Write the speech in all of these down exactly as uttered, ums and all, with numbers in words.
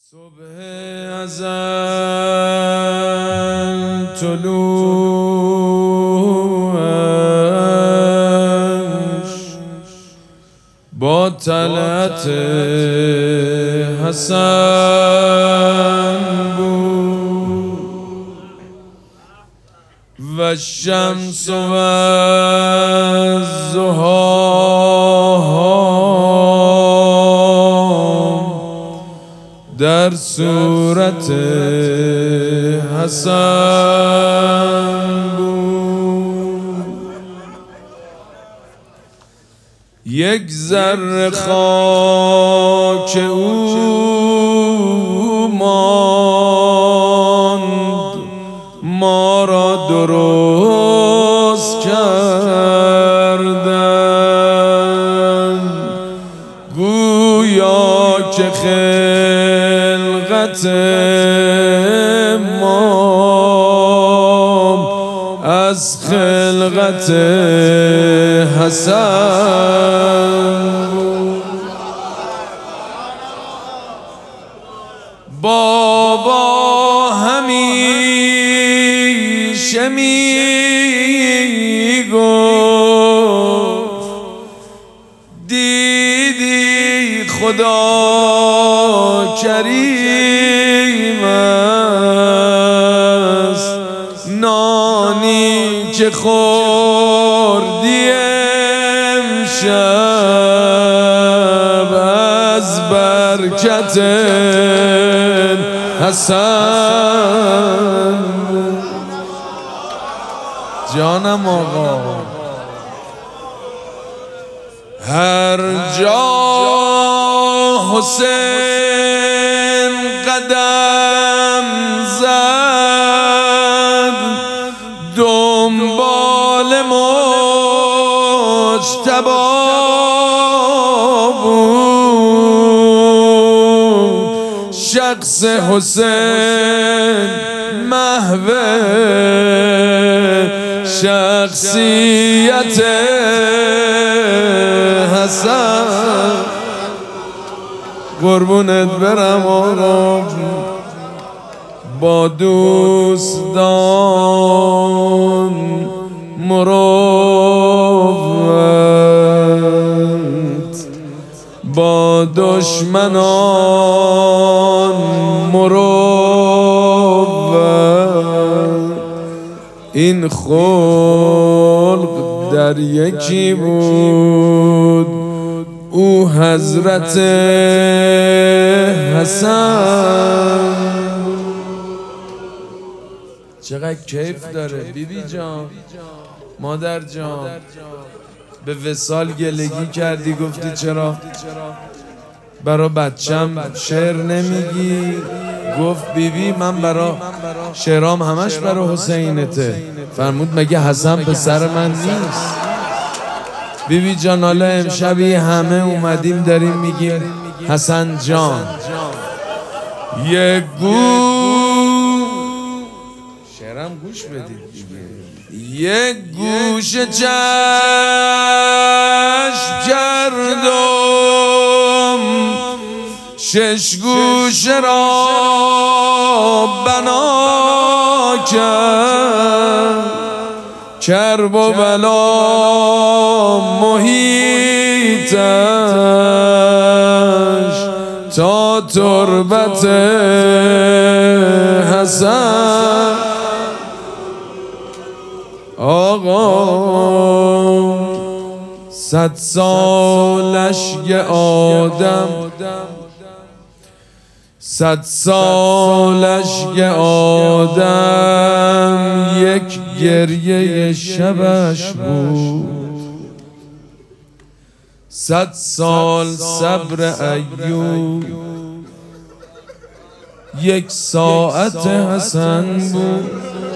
صبح ازل طلوعش با طلعت حسن بود و الشمس و الضحی در صورت حسن بود. یک ذره خاک او ماند ما را درست کردن، گویا که خلقت ما از خلقت حسن بود. بابا همیشه می گفت دیدی خدا کریم است، نانی که خوردی امشب از برکت حسن. جانم آقا هر جا حسین قدم زد دنبال مجتبی بود. شخص حسین محو شخصیت حسن. قربونت برم آقا با دوستان مروت، با دشمنان مروت. این خلق در یکی بود، او حضرت حسن. چقدر کیف داره بیبی جان، مادر جان. به وصال گلگی کردی، گفتی چرا برا بچم شعر نمیگی؟ گفت بیبی من برا شعرام همش برا حسینته. فرمود مگه حسن پسر من نیست؟ بیبی جان حالا امشبی همه اومدیم داریم میگیم حسن جان. یک گوش شعرم گوش بدید، یک گوش چشم کردم شش گوش را بنا کرد، کرب و بلا محیطش تا تربت حسن. آقا صد سالش یه آدم، صد سالش یه آدم یک گریه شبش بود. صد سال صبر ایوب یک ساعت حسن بود.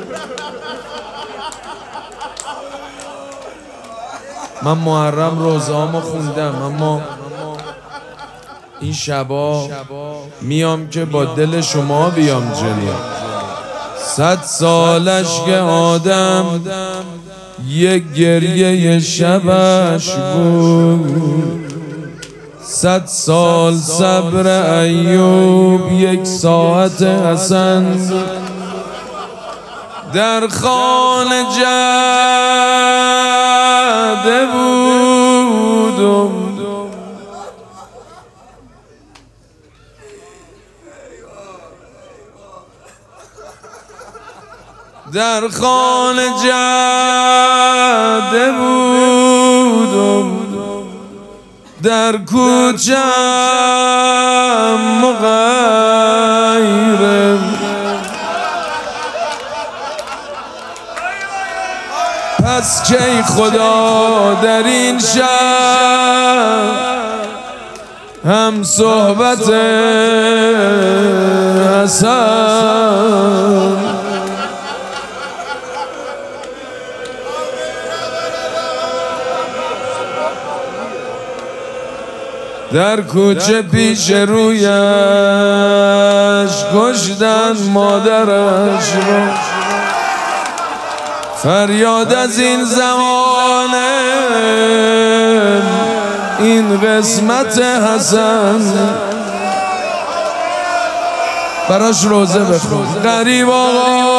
من محرم روزهامو خوندم، اما این شبا میام که با دل شما بیام جلو. صد سالش که آدم یک گریه شبش بود، صد سال صبر ایوب یک ساعت حسن در خانه جده بودم در خانه جده بودم در کوچم مغیرم پس کی خدا در این شب هم صحبت حسن در کوچه پیش رویش کشتن مادرش رو فریاد از این زمانه این قسمت حسن براش روزه بخون غریب آقا